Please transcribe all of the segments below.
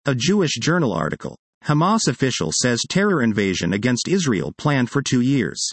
A Jewish Journal article. Hamas official says terror invasion against Israel planned for 2 years.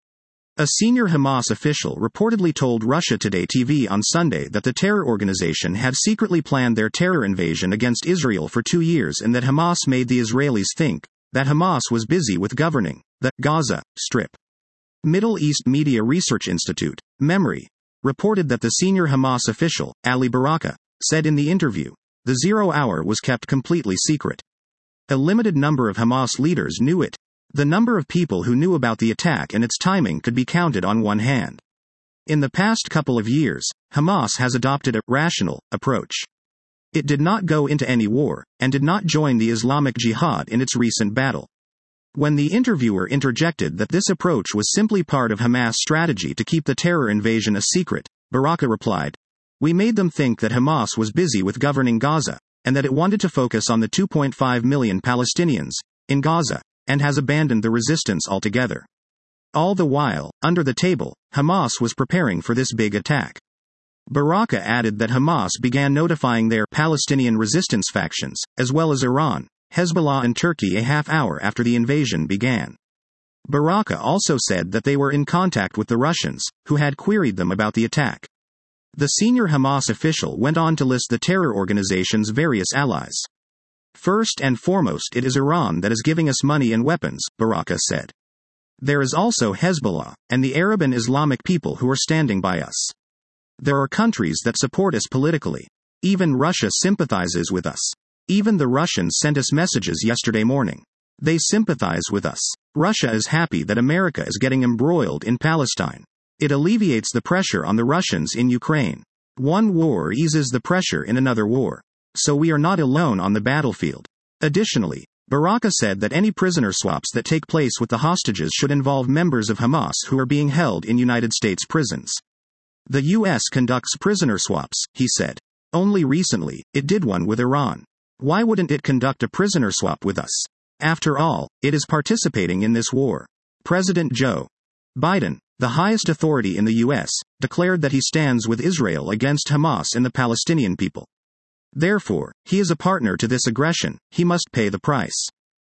A senior Hamas official reportedly told Russia Today TV on Sunday that the terror organization had secretly planned their terror invasion against Israel for 2 years and that Hamas made the Israelis think that Hamas was busy with governing the Gaza Strip. Middle East Media Research Institute, MEMRI, reported that the senior Hamas official, Ali Baraka, said in the interview, the 0 hour was kept completely secret. A limited number of Hamas leaders knew it. The number of people who knew about the attack and its timing could be counted on one hand. In the past couple of years, Hamas has adopted a rational approach. It did not go into any war, and did not join the Islamic Jihad in its recent battle. When the interviewer interjected that this approach was simply part of Hamas' strategy to keep the terror invasion a secret, Baraka replied, "We made them think that Hamas was busy with governing Gaza, and that it wanted to focus on the 2.5 million Palestinians in Gaza, and has abandoned the resistance altogether." All the while, under the table, Hamas was preparing for this big attack. Baraka added that Hamas began notifying their Palestinian resistance factions, as well as Iran, Hezbollah and Turkey a half hour after the invasion began. Baraka also said that they were in contact with the Russians, who had queried them about the attack. The senior Hamas official went on to list the terror organization's various allies. "First and foremost, it is Iran that is giving us money and weapons," Baraka said. "There is also Hezbollah, and the Arab and Islamic people who are standing by us. There are countries that support us politically. Even Russia sympathizes with us. Even the Russians sent us messages yesterday morning. They sympathize with us. Russia is happy that America is getting embroiled in Palestine. It alleviates the pressure on the Russians in Ukraine. One war eases the pressure in another war. So we are not alone on the battlefield." Additionally, Baraka said that any prisoner swaps that take place with the hostages should involve members of Hamas who are being held in United States prisons. "The U.S. conducts prisoner swaps," he said. "Only recently, it did one with Iran. Why wouldn't it conduct a prisoner swap with us? After all, it is participating in this war." President Joe Biden, the highest authority in the U.S., declared that he stands with Israel against Hamas and the Palestinian people. Therefore, he is a partner to this aggression, he must pay the price.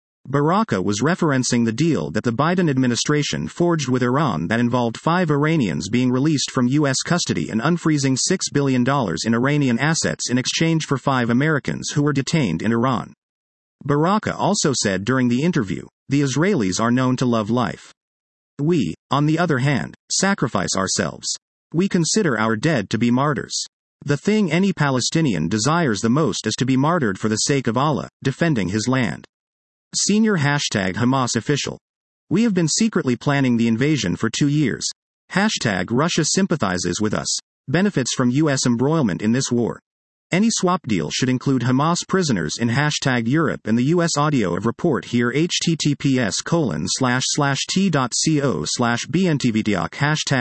Baraka was referencing the deal that the Biden administration forged with Iran that involved 5 Iranians being released from U.S. custody and unfreezing $6 billion in Iranian assets in exchange for 5 Americans who were detained in Iran. Baraka also said during the interview, "The Israelis are known to love life. We, on the other hand, sacrifice ourselves. We consider our dead to be martyrs. The thing any Palestinian desires the most is to be martyred for the sake of Allah, defending his land." Senior #Hamas official. "We have been secretly planning the invasion for 2 years. Russia sympathizes with us. Benefits from U.S. embroilment in this war. Any swap deal should include Hamas prisoners in #Europe and the U.S. audio of report here https://t.co/bntvdoc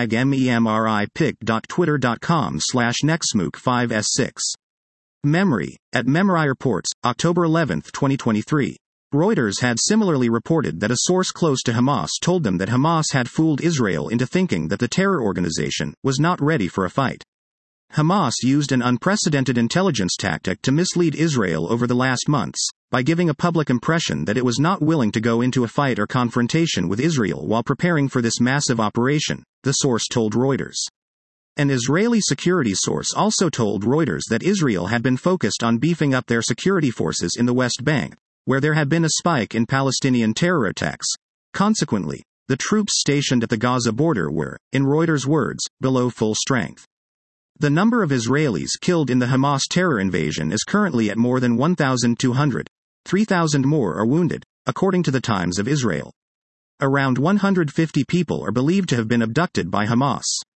#memripic.twitter.com/nextmook5s6. MEMRI, at MEMRI reports, October 11, 2023. Reuters had similarly reported that a source close to Hamas told them that Hamas had fooled Israel into thinking that the terror organization was not ready for a fight. Hamas used an unprecedented intelligence tactic to mislead Israel over the last months, by giving a public impression that it was not willing to go into a fight or confrontation with Israel while preparing for this massive operation, the source told Reuters. An Israeli security source also told Reuters that Israel had been focused on beefing up their security forces in the West Bank, where there had been a spike in Palestinian terror attacks. Consequently, the troops stationed at the Gaza border were, in Reuters' words, below full strength. The number of Israelis killed in the Hamas terror invasion is currently at more than 1,200. 3,000 more are wounded, according to the Times of Israel. Around 150 people are believed to have been abducted by Hamas.